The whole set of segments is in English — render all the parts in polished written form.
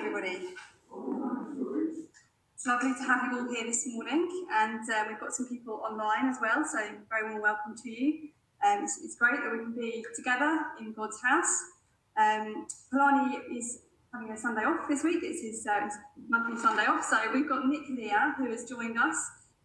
everybody. It's lovely to have you all here this morning, and we've got some people online as well, so very warm welcome to you. It's great that we can be together in God's house. Polani is having a Sunday off this week. It's his monthly Sunday off, so we've got Nick here who has joined us.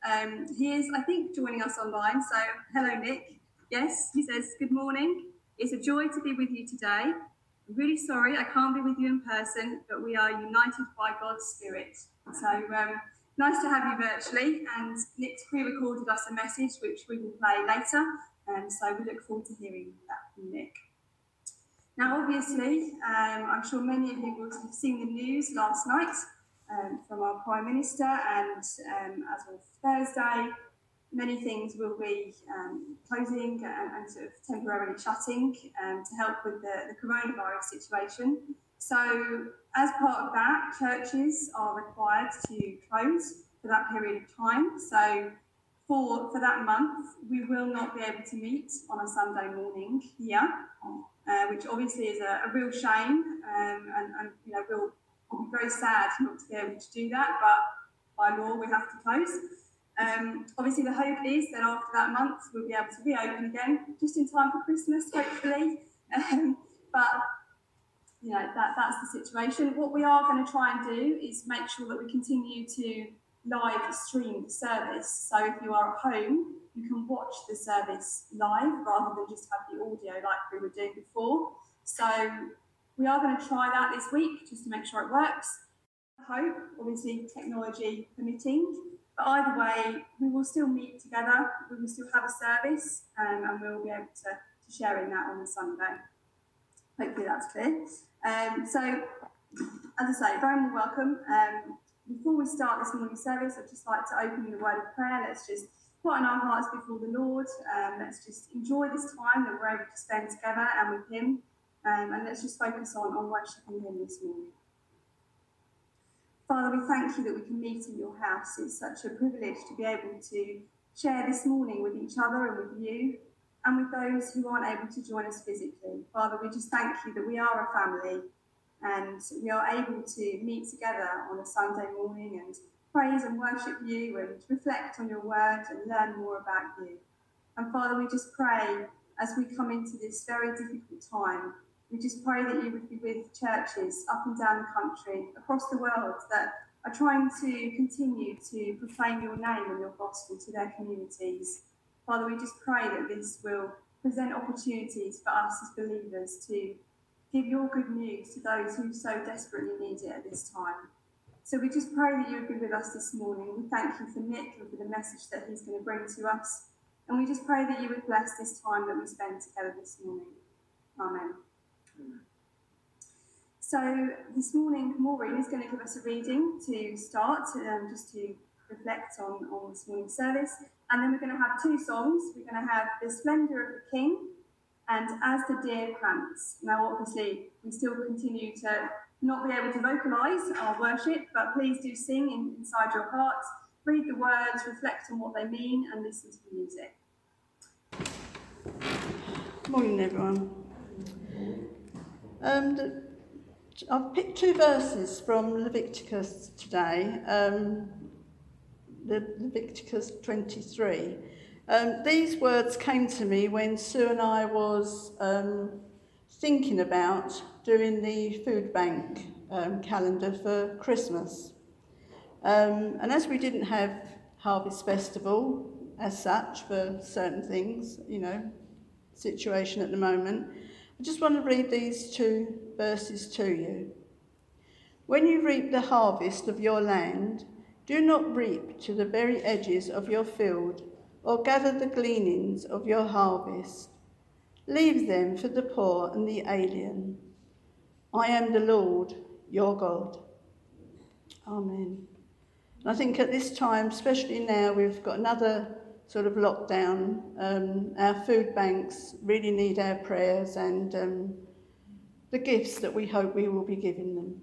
He is, I think, joining us online, so hello Nick. Yes, he says good morning. It's a joy to be with you today. I'm really sorry I can't be with you in person, but we are united by God's Spirit. So nice to have you virtually, and Nick's pre-recorded us a message which we will play later, so we look forward to hearing that from Nick. Now obviously, I'm sure many of you will have seen the news last night from our Prime Minister, and as of Thursday, many things will be closing and sort of temporarily shutting to help with the coronavirus situation. So as part of that, churches are required to close for that period of time. So for that month, we will not be able to meet on a Sunday morning here, which obviously is a real shame, and you know, we'll be very sad not to be able to do that, but by law we have to close. Obviously the hope is that after that month we'll be able to reopen again, just in time for Christmas, hopefully. But you know, that's the situation. What we are going to try and do is make sure that we continue to live stream the service. So if you are at home, you can watch the service live rather than just have the audio like we were doing before. So we are going to try that this week just to make sure it works. I hope, obviously, technology permitting. But either way, we will still meet together, we will still have a service, and we'll be able to share in that on the Sunday. Hopefully that's clear. So, as I say, very much welcome. Before we start this morning's service, I'd just like to open with a word of prayer. Let's just put in our hearts before the Lord. Let's just enjoy this time that we're able to spend together and with Him. And let's just focus on worshipping Him this morning. Father, we thank you that we can meet in your house. It's such a privilege to be able to share this morning with each other and with you and with those who aren't able to join us physically. Father, we just thank you that we are a family and we are able to meet together on a Sunday morning and praise and worship you and reflect on your word and learn more about you. And Father, we just pray as we come into this very difficult time, we just pray that you would be with churches up and down the country, across the world, that are trying to continue to proclaim your name and your gospel to their communities. Father, we just pray that this will present opportunities for us as believers to give your good news to those who so desperately need it at this time. So we just pray that you would be with us this morning. We thank you for Nick and for the message that he's going to bring to us. And we just pray that you would bless this time that we spend together this morning. Amen. So this morning, Maureen is going to give us a reading to start, just to reflect on this morning's service. And then we're going to have two songs. We're going to have The Splendour of the King and As the Deer Pants. Now, obviously, we still continue to not be able to vocalise our worship, but please do sing inside your hearts, read the words, reflect on what they mean, and listen to the music. Morning, everyone. I've picked two verses from Leviticus today, Leviticus 23. These words came to me when Sue and I was thinking about doing the food bank calendar for Christmas. And as we didn't have Harvest Festival as such for certain things, you know, situation at the moment, I just want to read these two verses to you. When you reap the harvest of your land, do not reap to the very edges of your field or gather the gleanings of your harvest. Leave them for the poor and the alien. I am the Lord, your God. Amen. And I think at this time, especially now, we've got another sort of lockdown. Our food banks really need our prayers and the gifts that we hope we will be giving them.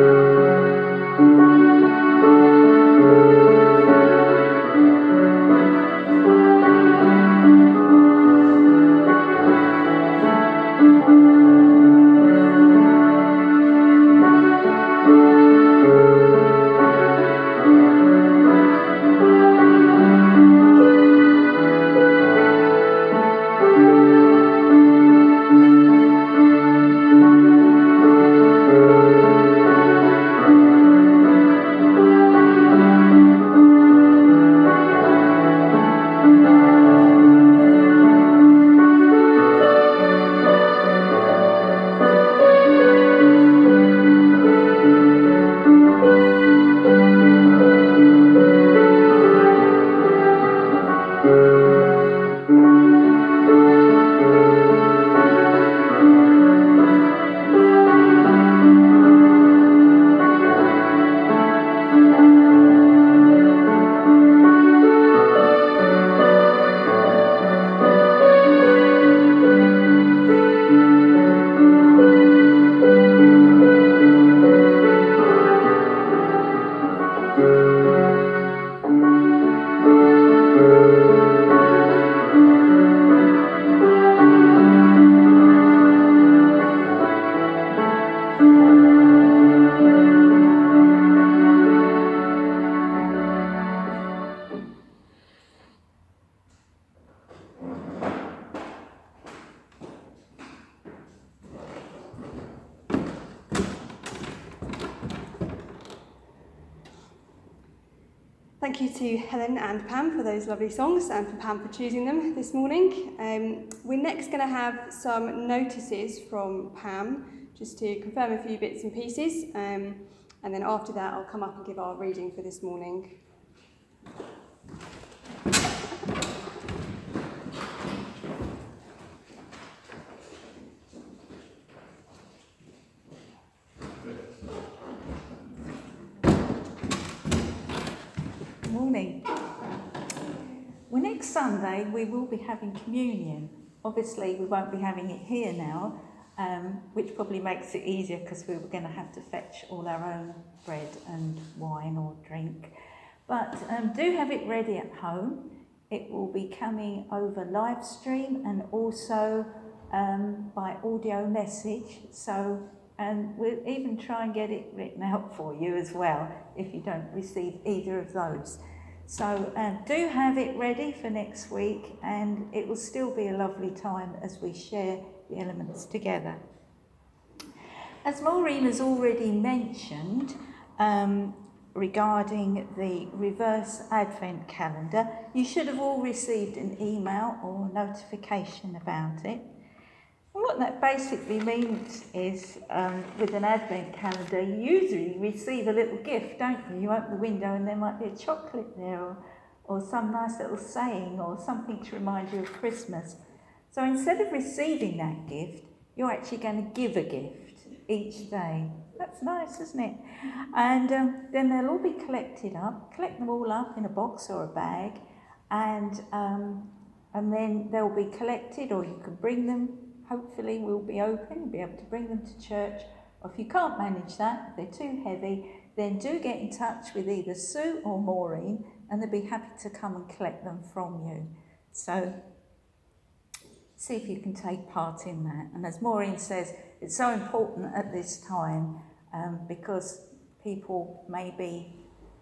Thank you to Helen and Pam for those lovely songs and for Pam for choosing them this morning. We're next going to have some notices from Pam, just to confirm a few bits and pieces, and then after that I'll come up and give our reading for this morning. Morning. Well, next Sunday we will be having communion. Obviously we won't be having it here now, which probably makes it easier because we were going to have to fetch all our own bread and wine or drink. But do have it ready at home. It will be coming over live stream and also by audio message. And we'll even try and get it written out for you as well if you don't receive either of those. So do have it ready for next week, and it will still be a lovely time as we share the elements together. As Maureen has already mentioned regarding the reverse Advent calendar, you should have all received an email or notification about it. What that basically means is, with an Advent calendar, you usually receive a little gift, don't you? You open the window and there might be a chocolate there, or some nice little saying, or something to remind you of Christmas. So instead of receiving that gift, you're actually going to give a gift each day. That's nice, isn't it? And then they'll all be collected up. Collect them all up in a box or a bag, and then they'll be collected, or you can bring them. Hopefully we'll be open, you'll be able to bring them to church. Or if you can't manage that, if they're too heavy, then do get in touch with either Sue or Maureen, and they'll be happy to come and collect them from you. So see if you can take part in that. And as Maureen says, it's so important at this time because people may be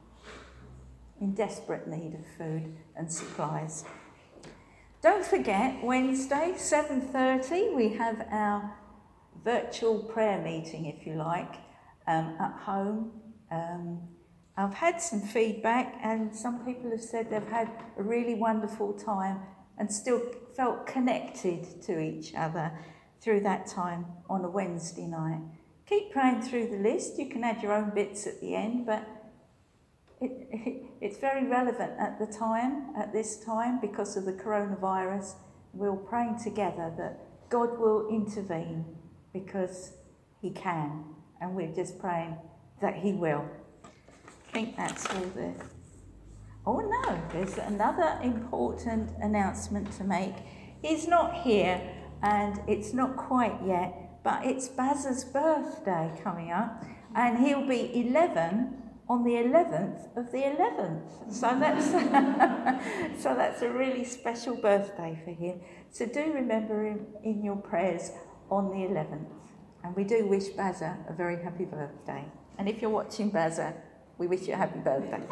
in desperate need of food and supplies. Don't forget, Wednesday, 7:30, we have our virtual prayer meeting, if you like, at home. I've had some feedback, and some people have said they've had a really wonderful time and still felt connected to each other through that time on a Wednesday night. Keep praying through the list. You can add your own bits at the end, but it's very relevant at this time, because of the coronavirus. We're praying together that God will intervene because he can, and we're just praying that he will. I think that's all there. Oh no, there's another important announcement to make. He's not here, and it's not quite yet, but it's Baz's birthday coming up. And he'll be 11 on the 11th of the 11th. So that's a really special birthday for him. So do remember him in your prayers on the 11th. And we do wish Bazza a very happy birthday. And if you're watching Bazza, we wish you a happy birthday.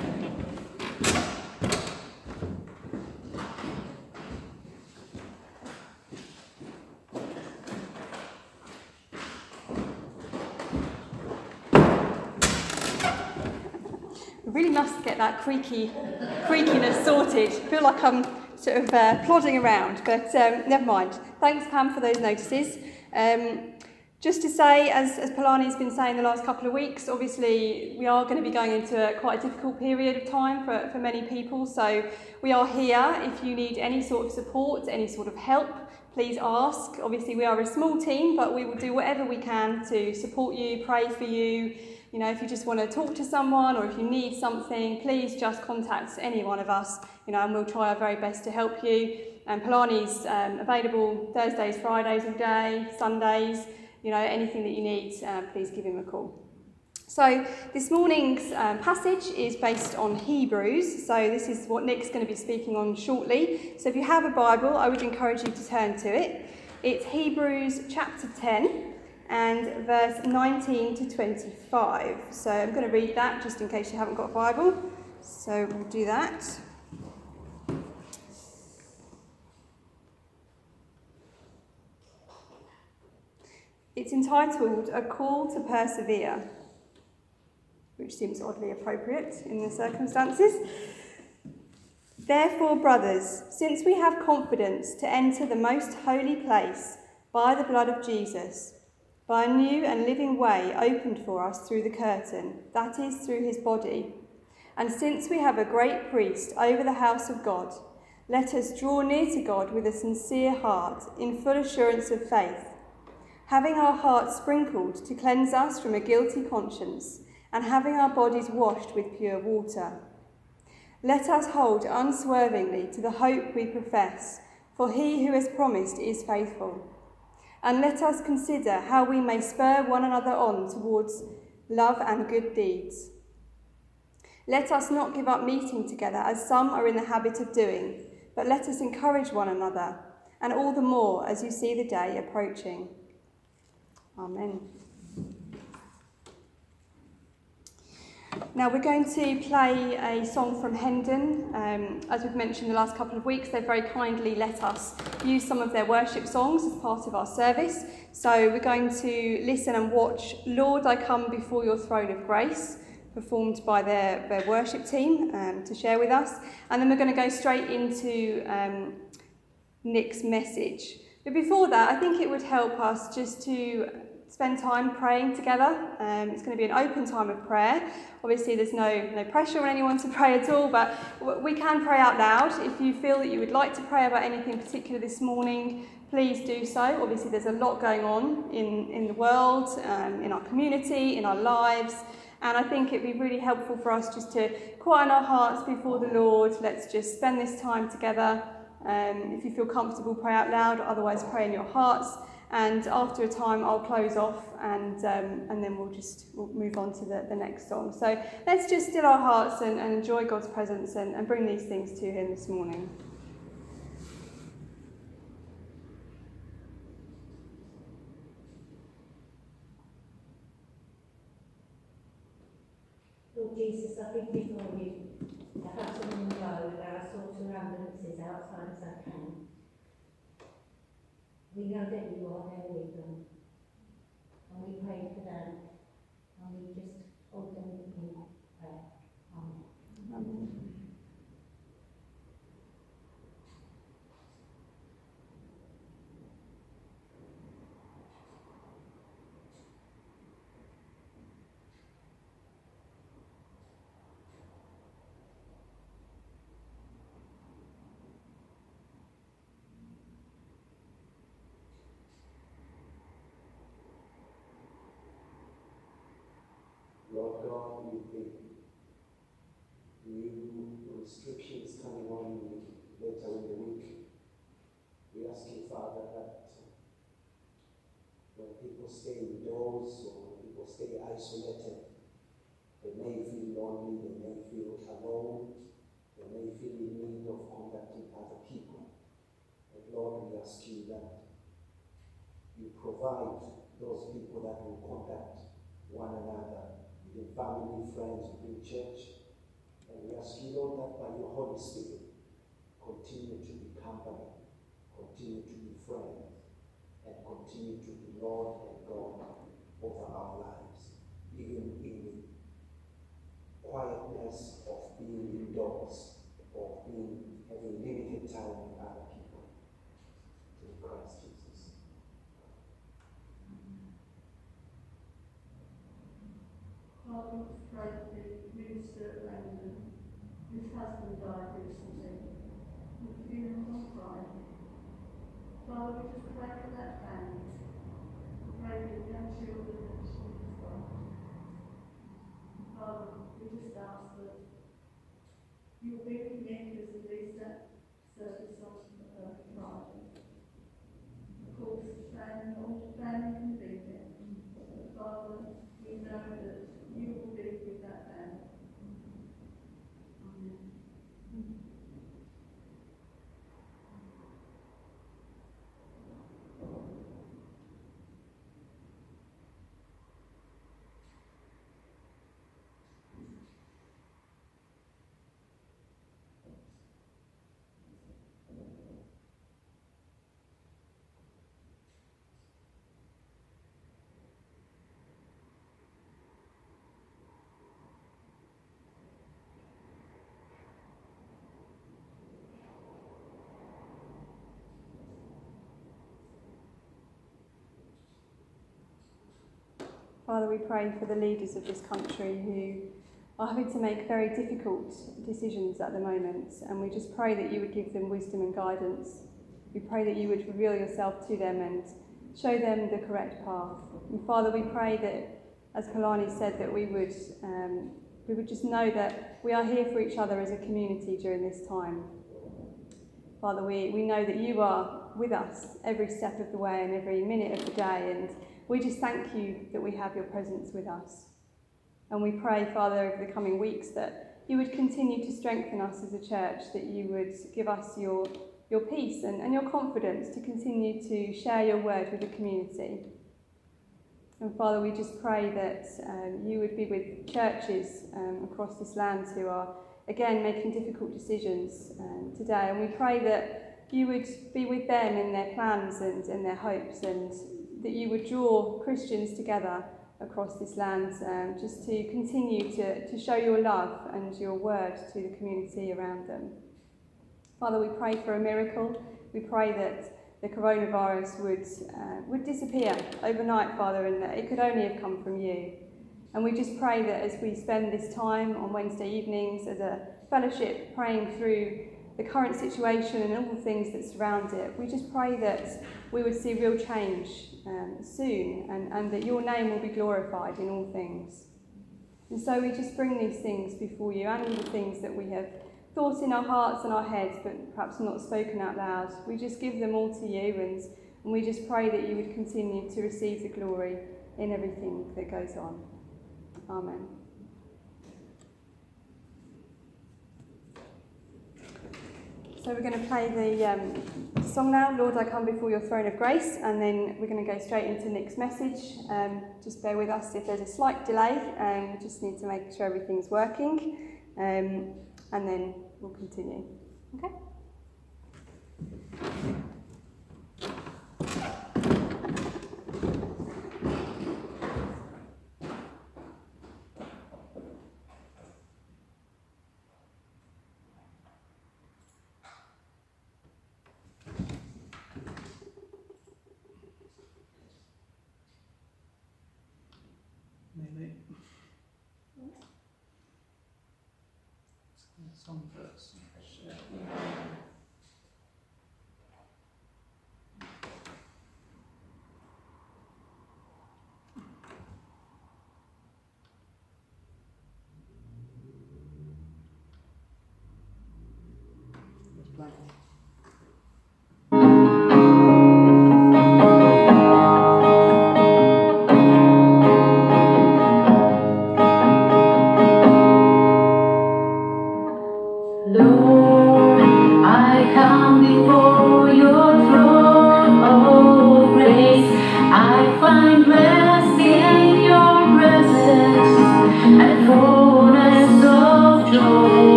Really must get that creakiness sorted. I feel like I'm sort of plodding around, but never mind. Thanks, Pam, for those notices. Just to say, as Polani's been saying the last couple of weeks, obviously we are going to be going into quite a difficult period of time for many people. So we are here. If you need any sort of support, any sort of help, please ask. Obviously we are a small team, but we will do whatever we can to support you, pray for you. You know, if you just want to talk to someone or if you need something, please just contact any one of us, and we'll try our very best to help you. And Polani's available Thursdays, Fridays all day, Sundays, anything that you need, please give him a call. So this morning's passage is based on Hebrews. So this is what Nick's going to be speaking on shortly. So if you have a Bible, I would encourage you to turn to it. It's Hebrews chapter 10. And verse 19 to 25. So I'm going to read that just in case you haven't got a Bible. So we'll do that. It's entitled A Call to Persevere, which seems oddly appropriate in the circumstances. Therefore, brothers, since we have confidence to enter the most holy place by the blood of Jesus, by a new and living way opened for us through the curtain, that is, through his body. And since we have a great priest over the house of God, let us draw near to God with a sincere heart, in full assurance of faith, having our hearts sprinkled to cleanse us from a guilty conscience, and having our bodies washed with pure water. Let us hold unswervingly to the hope we profess, for he who has promised is faithful. And let us consider how we may spur one another on towards love and good deeds. Let us not give up meeting together, as some are in the habit of doing, but let us encourage one another, and all the more as you see the day approaching. Amen. Now we're going to play a song from Hendon. As we've mentioned the last couple of weeks, they've very kindly let us use some of their worship songs as part of our service. So we're going to listen and watch Lord, I Come Before Your Throne of Grace, performed by their worship team to share with us. And then we're going to go straight into Nick's message. But before that, I think it would help us just to spend time praying together. It's going to be an open time of prayer. Obviously, there's no pressure on anyone to pray at all, but we can pray out loud. If you feel that you would like to pray about anything particular this morning, please do so. Obviously, there's a lot going on in the world, in our community, in our lives, and I think it'd be really helpful for us just to quieten our hearts before the Lord. Let's just spend this time together. If you feel comfortable, pray out loud, otherwise pray in your hearts. And after a time, I'll close off and then we'll move on to the next song. So let's just still our hearts and enjoy God's presence and bring these things to him this morning. Lord Jesus, I think before you, the husband and road, there are sorts of ambulances outside as I can. We know that you are there with them, and we pray for them, and we just hold them in prayer. Amen. Amen. Lord God, with the new restrictions coming on later in the week, we ask you, Father, that when people stay indoors or when people stay isolated. They may feel lonely, they may feel alone, they may feel in need of contacting other people. And Lord, we ask you that you provide those people that will contact one another, within family, friends, within church. And we ask you, Lord, that by your Holy Spirit, continue to be company, continue to be friends, and continue to be Lord and God over our lives, even in the quietness of being indoors, of having limited time with other people. In Christ Jesus. Father, we pray for the minister at Langdon, whose husband died recently. The funeral on Friday. Father, we just pray for that family. We pray for the young children that she has got. Father, we just ask that you will be with Nick as he leads that service on Friday. Of course, all the family can be there. But Father, we know that you will be with that family. Amen. Father, we pray for the leaders of this country who are having to make very difficult decisions at the moment, and we just pray that you would give them wisdom and guidance. We pray that you would reveal yourself to them and show them the correct path. And Father, we pray that, as Kalani said, that we would just know that we are here for each other as a community during this time. Father, we know that you are with us every step of the way and every minute of the day, and we just thank you that we have your presence with us. And we pray, Father, over the coming weeks that you would continue to strengthen us as a church, that you would give us your peace and your confidence to continue to share your word with the community. And Father, we just pray that you would be with churches across this land who are, again, making difficult decisions today. And we pray that you would be with them in their plans and in their hopes, and that you would draw Christians together across this land just to continue to show your love and your word to the community around them. Father, we pray for a miracle. We pray that the coronavirus would disappear overnight, Father, and that it could only have come from you. And we just pray that as we spend this time on Wednesday evenings as a fellowship praying through the current situation and all the things that surround it, we just pray that we would see real change soon, and that your name will be glorified in all things. And so we just bring these things before you, and all the things that we have thought in our hearts and our heads but perhaps not spoken out loud. We just give them all to you, and we just pray that you would continue to receive the glory in everything that goes on. Amen. So we're going to play the song now, Lord, I Come Before Your Throne of Grace, and then we're going to go straight into Nick's message. Just bear with us if there's a slight delay. We just need to make sure everything's working, and then we'll continue. Okay? Maybe. Song first. Blank.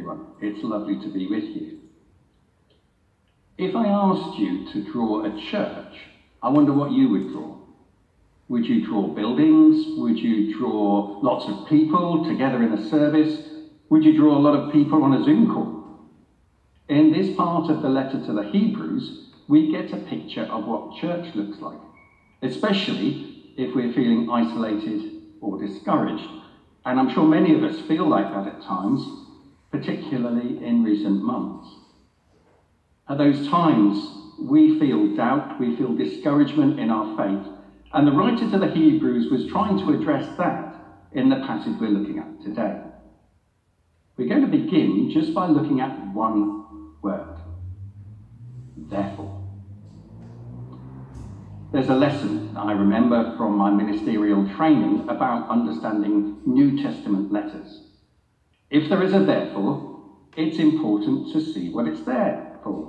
everyone. It's lovely to be with you. If I asked you to draw a church, I wonder what you would draw. Would you draw buildings? Would you draw lots of people together in a service? Would you draw a lot of people on a Zoom call? In this part of the letter to the Hebrews, we get a picture of what church looks like, especially if we're feeling isolated or discouraged. And I'm sure many of us feel like that at times, particularly in recent months. At those times, we feel doubt, we feel discouragement in our faith. And the writer to the Hebrews was trying to address that in the passage we're looking at today. We're going to begin just by looking at one word: therefore. There's a lesson I remember from my ministerial training about understanding New Testament letters. If there is a therefore, it's important to see what it's there for.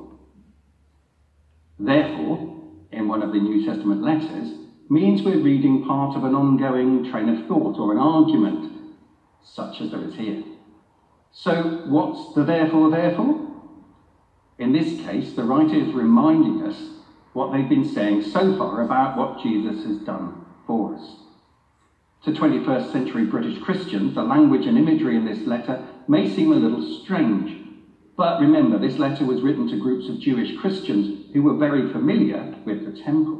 Therefore, in one of the New Testament letters, means we're reading part of an ongoing train of thought or an argument, such as there is here. So what's the therefore? In this case, the writer is reminding us what they've been saying so far about what Jesus has done for us. To 21st century British Christians, the language and imagery in this letter may seem a little strange. But remember, this letter was written to groups of Jewish Christians who were very familiar with the temple.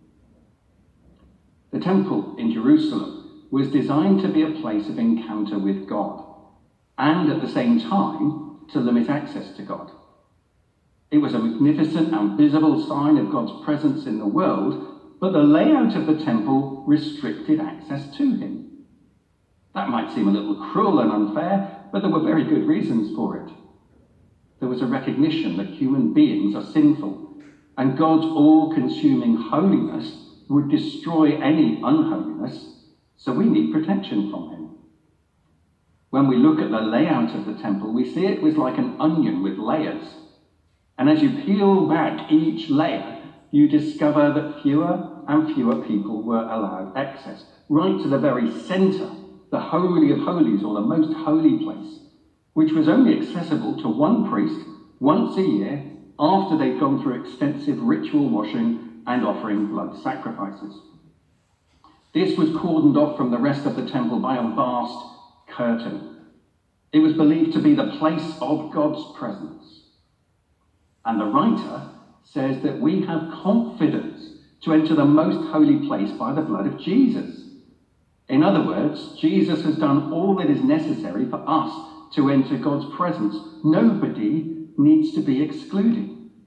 The temple in Jerusalem was designed to be a place of encounter with God, and at the same time, to limit access to God. It was a magnificent and visible sign of God's presence in the world, but the layout of the temple restricted access to him. That might seem a little cruel and unfair, but there were very good reasons for it. There was a recognition that human beings are sinful, and God's all-consuming holiness would destroy any unholiness, so we need protection from him. When we look at the layout of the temple, we see it was like an onion with layers. And as you peel back each layer, you discover that fewer and fewer people were allowed access, right to the very centre, the Holy of Holies, or the most holy place, which was only accessible to one priest once a year after they'd gone through extensive ritual washing and offering blood sacrifices. This was cordoned off from the rest of the temple by a vast curtain. It was believed to be the place of God's presence. And the writer says that we have confidence to enter the most holy place by the blood of Jesus. In other words, Jesus has done all that is necessary for us to enter God's presence. Nobody needs to be excluded.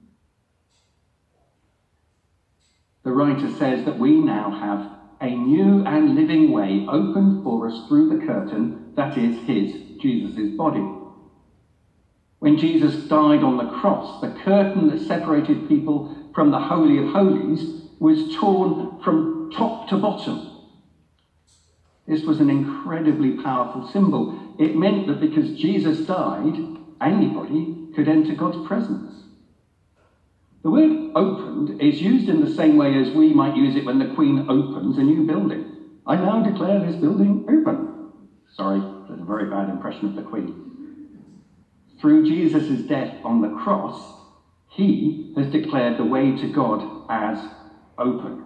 The writer says that we now have a new and living way opened for us through the curtain that is Jesus' body. When Jesus died on the cross, the curtain that separated people from the Holy of Holies was torn from top to bottom. This was an incredibly powerful symbol. It meant that because Jesus died, anybody could enter God's presence. The word opened is used in the same way as we might use it when the Queen opens a new building. I now declare this building open. Sorry, that's a very bad impression of the Queen. Through Jesus' death on the cross, he has declared the way to God as open.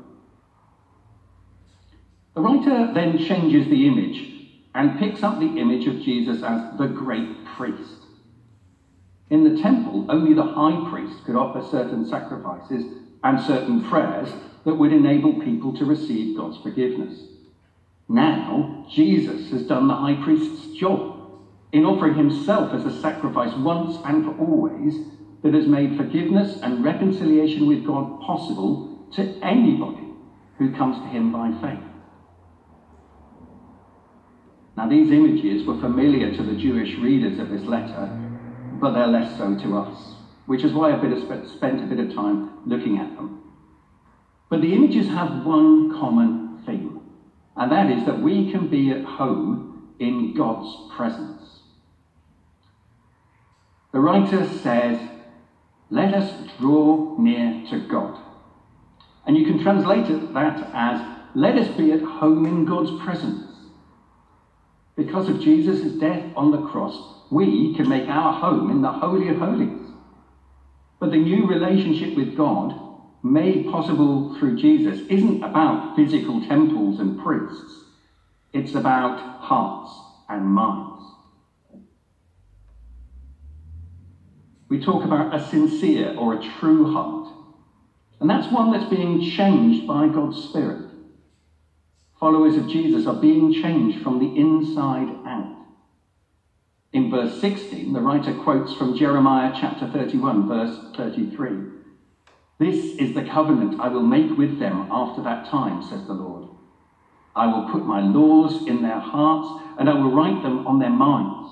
The writer then changes the image and picks up the image of Jesus as the great priest. In the temple, only the high priest could offer certain sacrifices and certain prayers that would enable people to receive God's forgiveness. Now, Jesus has done the high priest's job in offering himself as a sacrifice once and for always that has made forgiveness and reconciliation with God possible to anybody who comes to him by faith. Now, these images were familiar to the Jewish readers of this letter, but they're less so to us, which is why I've spent a bit of time looking at them. But the images have one common theme, and that is that we can be at home in God's presence. The writer says, let us draw near to God. And you can translate that as, let us be at home in God's presence. Because of Jesus' death on the cross, we can make our home in the Holy of Holies. But the new relationship with God, made possible through Jesus, isn't about physical temples and priests. It's about hearts and minds. We talk about a sincere or a true heart. And that's one that's being changed by God's Spirit. Followers of Jesus are being changed from the inside out. In verse 16, the writer quotes from Jeremiah chapter 31, verse 33. "This is the covenant I will make with them after that time, says the Lord. I will put my laws in their hearts, and I will write them on their minds."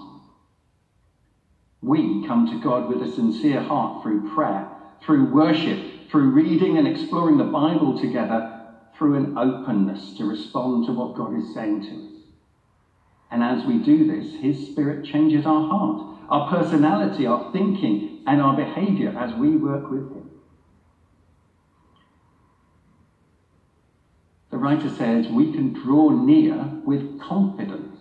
We come to God with a sincere heart through prayer, through worship, through reading and exploring the Bible together, through an openness to respond to what God is saying to us. And as we do this, his Spirit changes our heart, our personality, our thinking, and our behaviour as we work with him. The writer says we can draw near with confidence.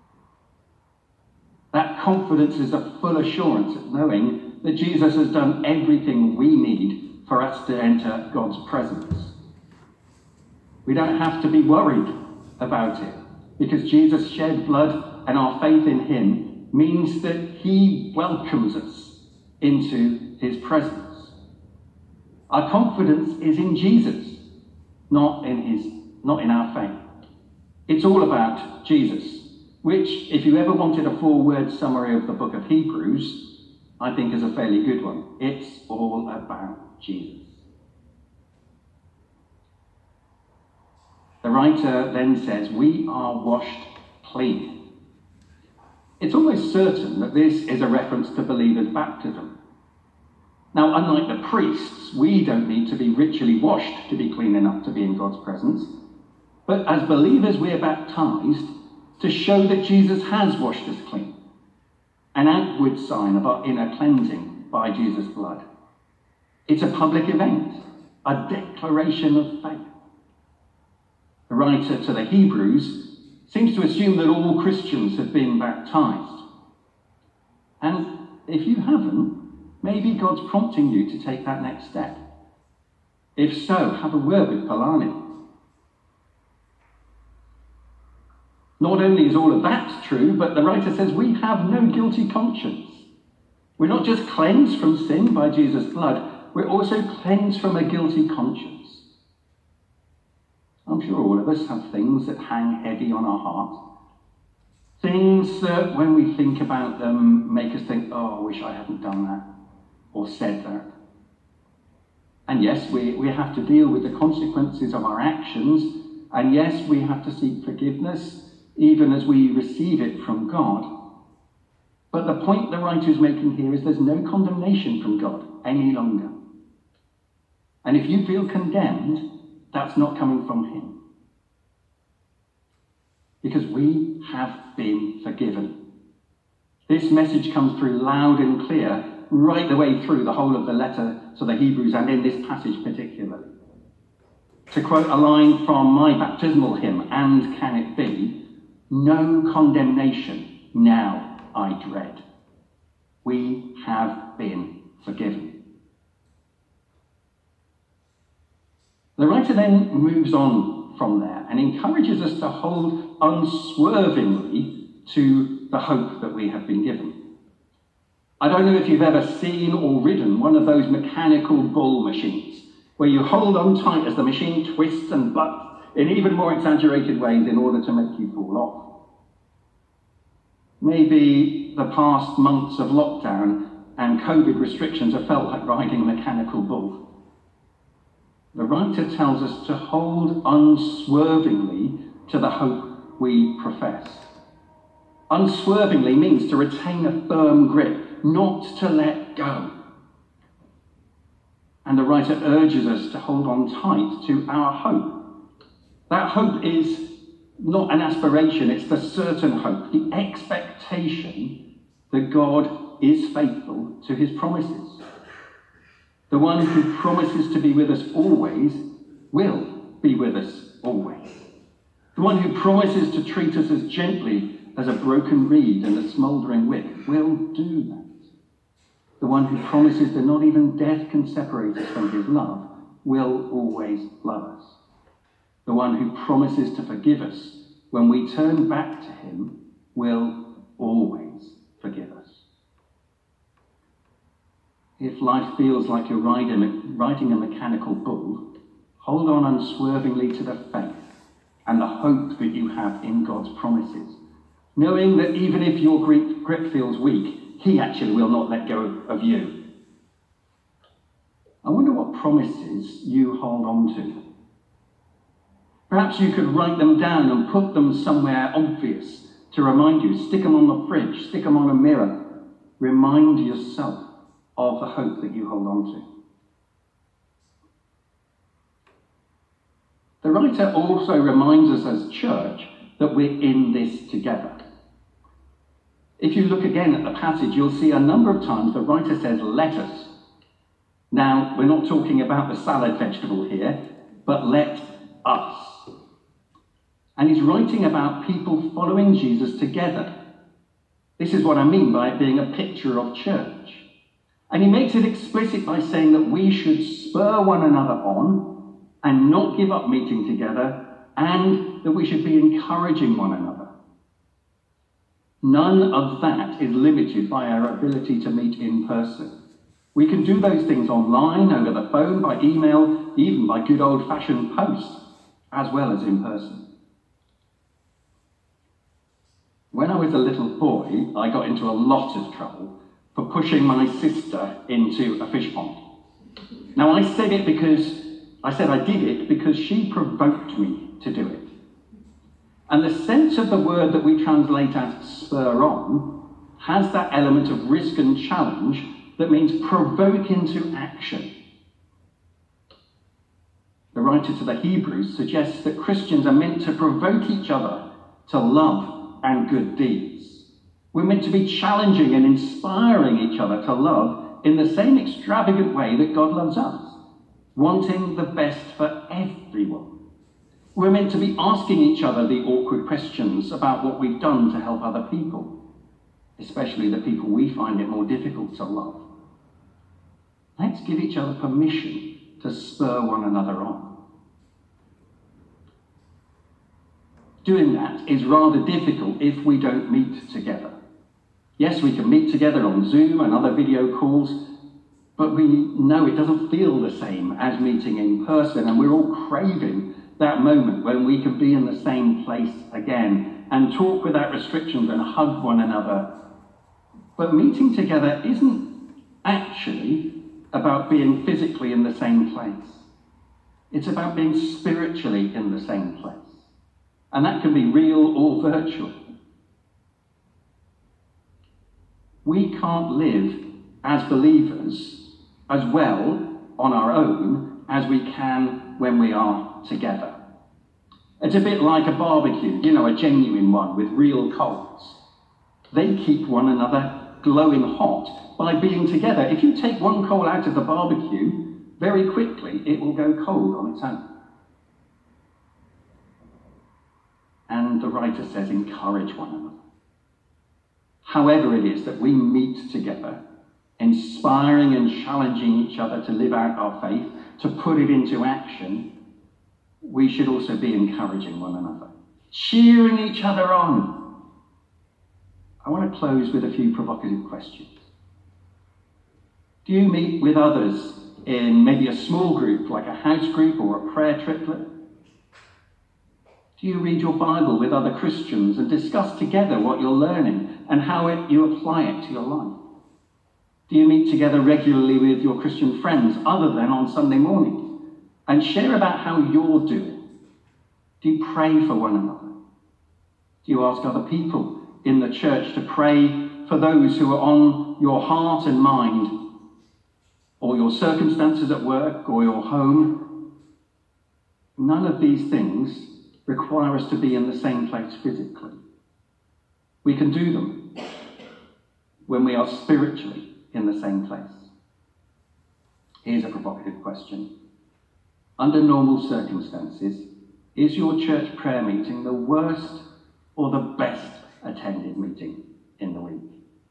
That confidence is a full assurance of knowing that Jesus has done everything we need for us to enter God's presence. We don't have to be worried about it, because Jesus shed blood and our faith in him means that he welcomes us into his presence. Our confidence is in Jesus, not in our faith. It's all about Jesus, which, if you ever wanted a 4-word summary of the book of Hebrews, I think is a fairly good one. It's all about Jesus. The writer then says, we are washed clean. It's almost certain that this is a reference to believers' baptism. Now, unlike the priests, we don't need to be ritually washed to be clean enough to be in God's presence. But as believers, we are baptized to show that Jesus has washed us clean. An outward sign of our inner cleansing by Jesus' blood. It's a public event, a declaration of faith. The writer to the Hebrews seems to assume that all Christians have been baptized. And if you haven't, maybe God's prompting you to take that next step. If so, have a word with Polani. Not only is all of that true, but the writer says we have no guilty conscience. We're not just cleansed from sin by Jesus' blood, we're also cleansed from a guilty conscience. I'm sure all of us have things that hang heavy on our heart. Things that, when we think about them, make us think, oh, I wish I hadn't done that or said that. And yes, we have to deal with the consequences of our actions. And yes, we have to seek forgiveness, even as we receive it from God. But the point the writer is making here is there's no condemnation from God any longer. And if you feel condemned, that's not coming from him. Because we have been forgiven. This message comes through loud and clear, right the way through the whole of the letter to the Hebrews, and in this passage particularly. To quote a line from my baptismal hymn, "And Can It Be?" "No condemnation now I dread. We have been forgiven." The writer then moves on from there and encourages us to hold unswervingly to the hope that we have been given. I don't know if you've ever seen or ridden one of those mechanical bull machines, where you hold on tight as the machine twists and butts in even more exaggerated ways in order to make you fall off. Maybe the past months of lockdown and COVID restrictions have felt like riding a mechanical bull. The writer tells us to hold unswervingly to the hope we profess. Unswervingly means to retain a firm grip, not to let go. And the writer urges us to hold on tight to our hope. That hope is not an aspiration, it's the certain hope, the expectation that God is faithful to his promises. The one who promises to be with us always will be with us always. The one who promises to treat us as gently as a broken reed and a smouldering wick will do that. The one who promises that not even death can separate us from his love will always love us. The one who promises to forgive us when we turn back to him will always forgive us. If life feels like you're riding a mechanical bull, hold on unswervingly to the faith and the hope that you have in God's promises, knowing that even if your grip feels weak, he actually will not let go of you. I wonder what promises you hold on to. Perhaps you could write them down and put them somewhere obvious to remind you. Stick them on the fridge, stick them on a mirror. Remind yourself of the hope that you hold on to. The writer also reminds us as church that we're in this together. If you look again at the passage, you'll see a number of times the writer says, let us. Now, we're not talking about the salad vegetable here, but let us. And he's writing about people following Jesus together. This is what I mean by it being a picture of church. And he makes it explicit by saying that we should spur one another on and not give up meeting together, and that we should be encouraging one another. None of that is limited by our ability to meet in person. We can do those things online, over the phone, by email, even by good old-fashioned post, as well as in person. When I was a little boy, I got into a lot of trouble for pushing my sister into a fish pond. Now, I said I did it because she provoked me to do it. And the sense of the word that we translate as spur on has that element of risk and challenge that means provoke into action. The writer to the Hebrews suggests that Christians are meant to provoke each other to love and good deeds. We're meant to be challenging and inspiring each other to love in the same extravagant way that God loves us, wanting the best for everyone. We're meant to be asking each other the awkward questions about what we've done to help other people, especially the people we find it more difficult to love. Let's give each other permission to spur one another on. Doing that is rather difficult if we don't meet together. Yes, we can meet together on Zoom and other video calls, but we know it doesn't feel the same as meeting in person, and we're all craving that moment when we can be in the same place again and talk without restrictions and hug one another. But meeting together isn't actually about being physically in the same place. It's about being spiritually in the same place. And that can be real or virtual. We can't live as believers as well on our own as we can when we are together. It's a bit like a barbecue, a genuine one with real coals. They keep one another glowing hot by being together. If you take one coal out of the barbecue, very quickly it will go cold on its own. And the writer says, encourage one another. However it is that we meet together, inspiring and challenging each other to live out our faith, to put it into action, we should also be encouraging one another, cheering each other on. I want to close with a few provocative questions. Do you meet with others in maybe a small group, like a house group or a prayer triplet? Do you read your Bible with other Christians and discuss together what you're learning and how you apply it to your life? Do you meet together regularly with your Christian friends other than on Sunday mornings and share about how you're doing? Do you pray for one another? Do you ask other people in the church to pray for those who are on your heart and mind, or your circumstances at work, or your home? None of these things require us to be in the same place physically. We can do them when we are spiritually in the same place. Here's a provocative question. Under normal circumstances, is your church prayer meeting the worst or the best attended meeting in the week?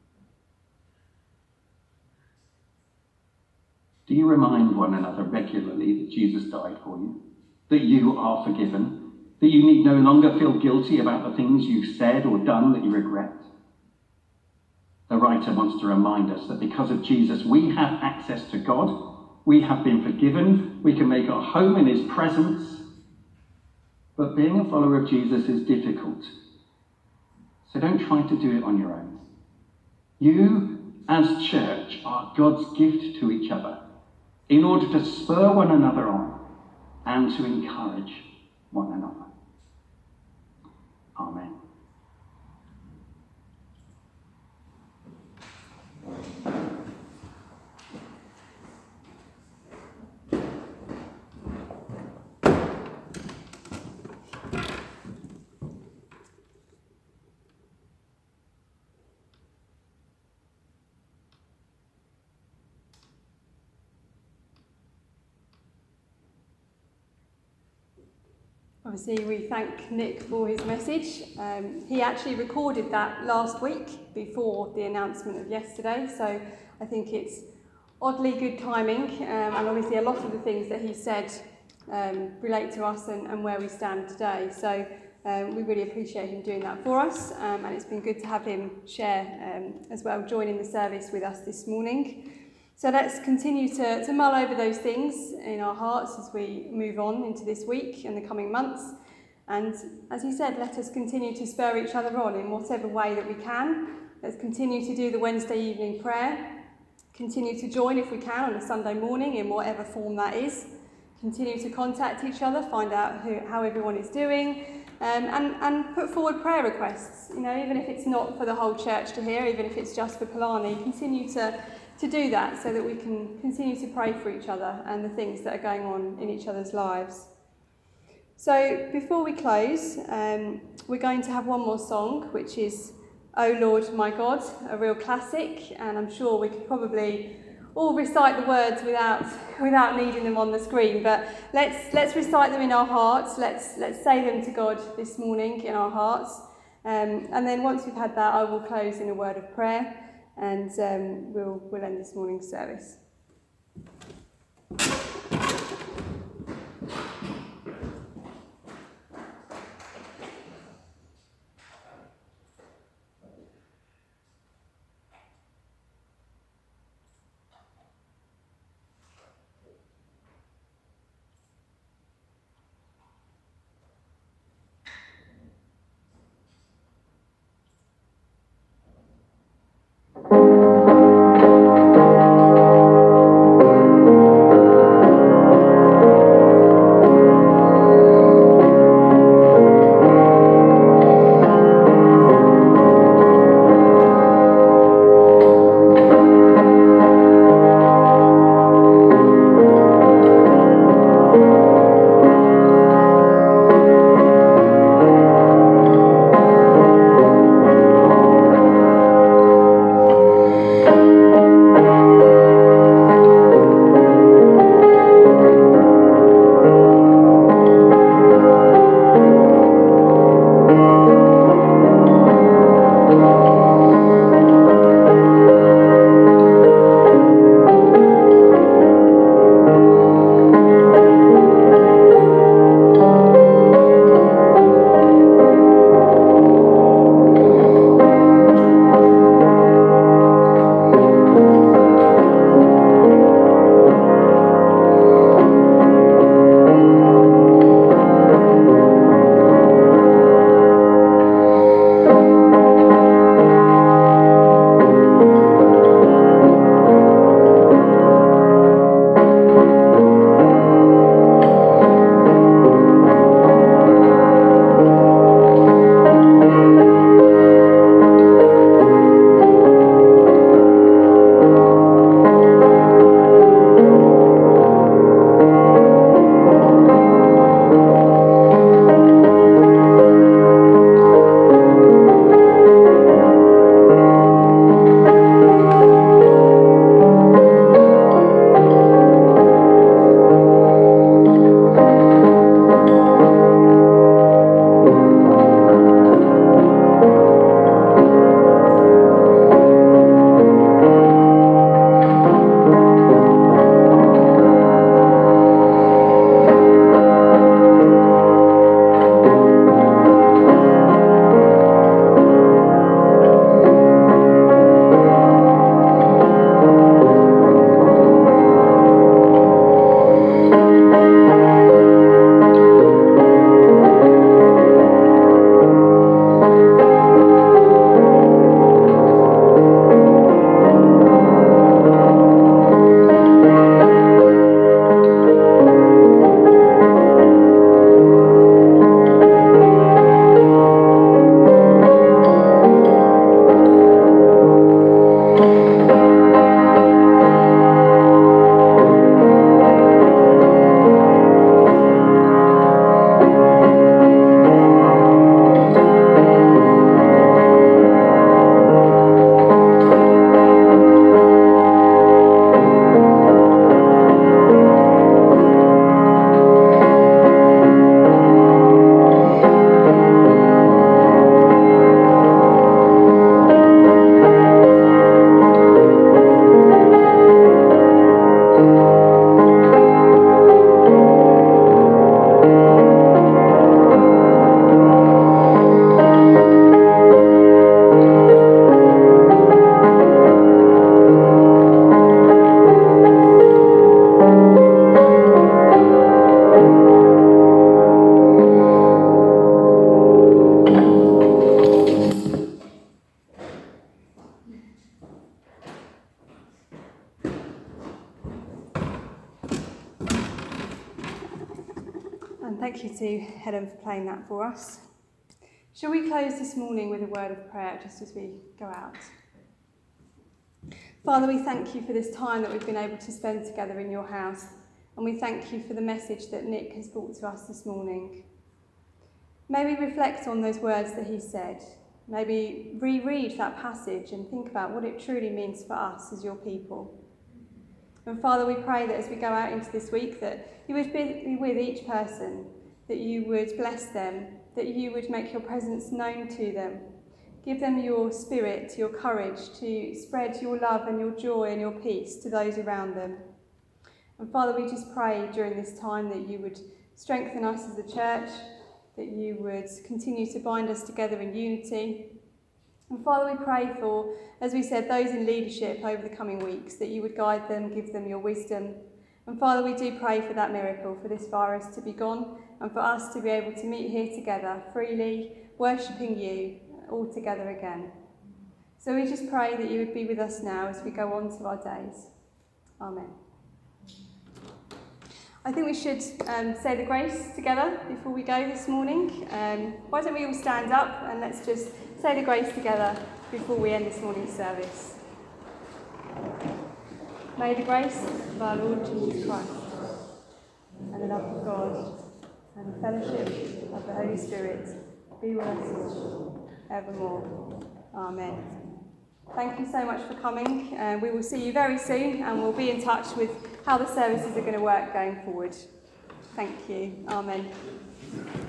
Do you remind one another regularly that Jesus died for you? That you are forgiven? That you need no longer feel guilty about the things you've said or done that you regret? The writer wants to remind us that because of Jesus, we have access to God. We have been forgiven. We can make our home in his presence. But being a follower of Jesus is difficult. So don't try to do it on your own. You, as church, are God's gift to each other in order to spur one another on and to encourage one another. Amen. Obviously, we thank Nick for his message. He actually recorded that last week before the announcement of yesterday, so I think it's oddly good timing, and obviously a lot of the things that he said relate to us and where we stand today. So we really appreciate him doing that for us, and it's been good to have him share as well, joining the service with us this morning. So let's continue to mull over those things in our hearts as we move on into this week and the coming months. And as he said, let us continue to spur each other on in whatever way that we can. Let's continue to do the Wednesday evening prayer. Continue to join if we can on a Sunday morning in whatever form that is. Continue to contact each other, find out how everyone is doing, and put forward prayer requests. You know, even if it's not for the whole church to hear, even if it's just for Polani, continue to do that so that we can continue to pray for each other and the things that are going on in each other's lives. So before we close, we're going to have one more song, which is "O Lord My God," a real classic, and I'm sure we could probably all recite the words without needing them on the screen, but let's recite them in our hearts. Let's say them to God this morning in our hearts, and then once we've had that, I will close in a word of prayer. And we'll end this morning's service. And thank you to Helen for playing that for us. Shall we close this morning with a word of prayer just as we go out? Father, we thank you for this time that we've been able to spend together in your house, and we thank you for the message that Nick has brought to us this morning. May we reflect on those words that he said. Maybe reread that passage and think about what it truly means for us as your people. And Father, we pray that as we go out into this week, that you would be with each person, that you would bless them, that you would make your presence known to them. Give them your spirit, your courage to spread your love and your joy and your peace to those around them. And Father, we just pray during this time that you would strengthen us as a church, that you would continue to bind us together in unity. And Father, we pray for, as we said, those in leadership over the coming weeks, that you would guide them, give them your wisdom. And Father, we do pray for that miracle, for this virus to be gone, and for us to be able to meet here together freely, worshipping you all together again. So we just pray that you would be with us now as we go on to our days. Amen. I think we should say the grace together before we go this morning. Why don't we all stand up and let's just say the grace together before we end this morning's service. May the grace of our Lord Jesus Christ and the love of God and the fellowship of the Holy Spirit be with us all evermore. Amen. Thank you so much for coming. We will see you very soon, and we'll be in touch with how the services are going to work going forward. Thank you. Amen.